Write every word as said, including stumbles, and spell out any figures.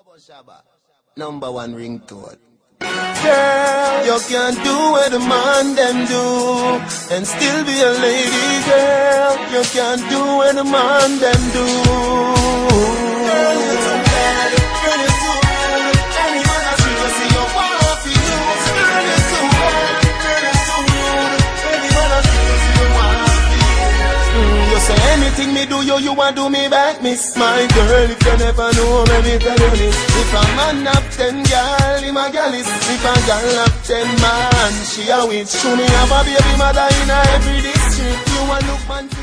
Number one ringtone. Girl, you can't do what the man them do and still be a lady, girl. You can't do what the man them do. Girl, you're too bad, girl, you're too bad. Anyone I see, you see your wife, you. Girl, you're too bad, girl, you're too rude. Anyone I see, you see your wife, you. Mm, you say anything me do you, you want do me back, miss. My girl, if you never know, let me tell you this. If a man have ten girl, him a girl is. If a girl have ten man, she a witch. Show me have a baby mother in a every district. You a look man.